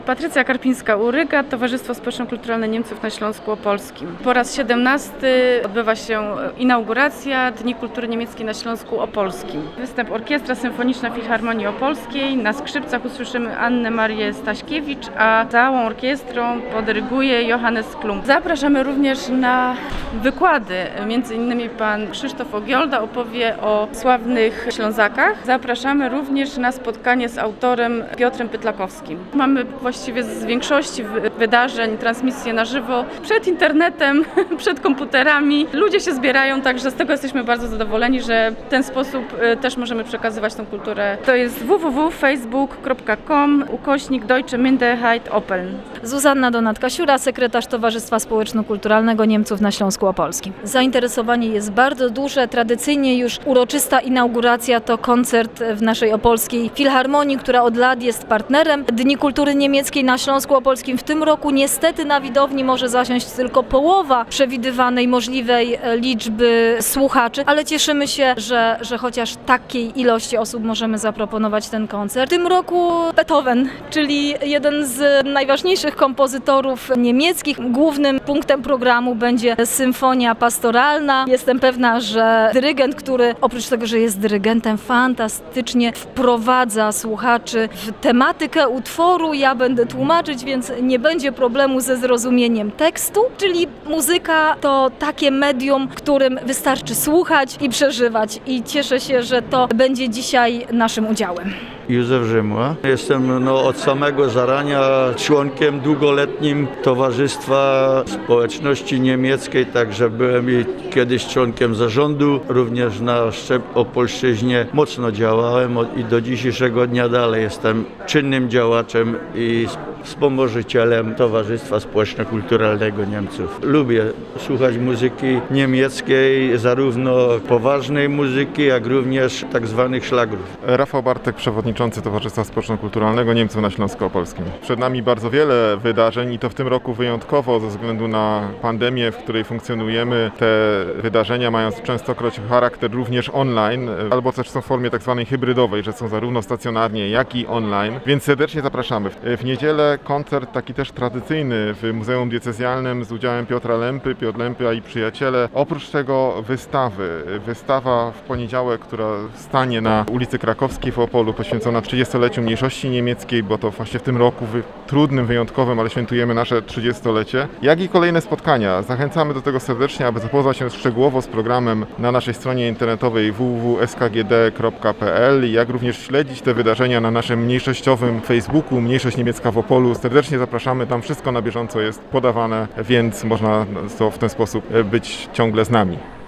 Patrycja Karpińska-Uryga, Towarzystwo Społeczno-Kulturalne Niemców na Śląsku Opolskim. Po raz 17 odbywa się inauguracja Dni Kultury Niemieckiej na Śląsku Opolskim. Występ Orkiestra Symfoniczna Filharmonii Opolskiej. Na skrzypcach usłyszymy Annę Marię Staśkiewicz, a całą orkiestrą podyryguje Johannes Klum. Zapraszamy również na wykłady. Między innymi pan Krzysztof Ogiolda opowie o sławnych Ślązakach. Zapraszamy również na spotkanie z autorem Piotrem Pytlakowskim. Mamy właściwie z większości wydarzeń transmisje na żywo, przed internetem, przed komputerami. Ludzie się zbierają, także z tego jesteśmy bardzo zadowoleni, że w ten sposób też możemy przekazywać tą kulturę. To jest www.facebook.com/Deutsche Minderheit Opeln. Zuzanna Donatka-Siura, sekretarz Towarzystwa Społeczno-Kulturalnego Niemców na Śląsku Opolskim. Zainteresowanie jest bardzo duże. Tradycyjnie już uroczysta inauguracja to koncert w naszej opolskiej filharmonii, która od lat jest partnerem Dni Kultury Niemieckiej na Śląsku Opolskim. W tym roku niestety na widowni może zasiąść tylko połowa przewidywanej możliwej liczby słuchaczy, ale cieszymy się, że chociaż takiej ilości osób możemy zaproponować ten koncert. W tym roku Beethoven, czyli jeden z najważniejszych kompozytorów niemieckich. Głównym punktem programu będzie symfonia pastoralna. Jestem pewna, że dyrygent, który oprócz tego, że jest dyrygentem, fantastycznie wprowadza słuchaczy w tematykę utworu. Ja będę tłumaczyć, więc nie będzie problemu ze zrozumieniem tekstu, czyli muzyka to takie medium, którym wystarczy słuchać i przeżywać, i cieszę się, że to będzie dzisiaj naszym udziałem. Józef Rzymła. Jestem od samego zarania członkiem długoletnim Towarzystwa Społeczności Niemieckiej, także byłem i kiedyś członkiem zarządu, również na Opolszczyźnie mocno działałem i do dzisiejszego dnia dalej jestem czynnym działaczem i wspomożycielem Towarzystwa Społeczno-Kulturalnego Niemców. Lubię słuchać muzyki niemieckiej, zarówno poważnej muzyki, jak również tak zwanych szlagrów. Rafał Bartek, przewodniczący Towarzystwa Społeczno-Kulturalnego Niemców na Śląsku Opolskim. Przed nami bardzo wiele wydarzeń i to w tym roku wyjątkowo ze względu na pandemię, w której funkcjonujemy. Te wydarzenia mają częstokroć charakter również online, albo też są w formie tak zwanej hybrydowej, że są zarówno stacjonarnie, jak i online, więc serdecznie zapraszamy. W niedzielę koncert taki też tradycyjny w Muzeum Diecezjalnym z udziałem Piotra Lempy, Piotr Lempy i przyjaciele. Oprócz tego wystawa w poniedziałek, która stanie na ulicy Krakowskiej w Opolu, poświęcona 30-leciu mniejszości niemieckiej, bo to właśnie w tym roku trudnym, wyjątkowym, ale świętujemy nasze 30-lecie, jak i kolejne spotkania. Zachęcamy do tego serdecznie, aby zapoznać się szczegółowo z programem na naszej stronie internetowej www.skgd.pl, jak również śledzić te wydarzenia na naszym mniejszościowym Facebooku Mniejszość Niemiecka w Opolu. Serdecznie zapraszamy, tam wszystko na bieżąco jest podawane, więc można w ten sposób być ciągle z nami.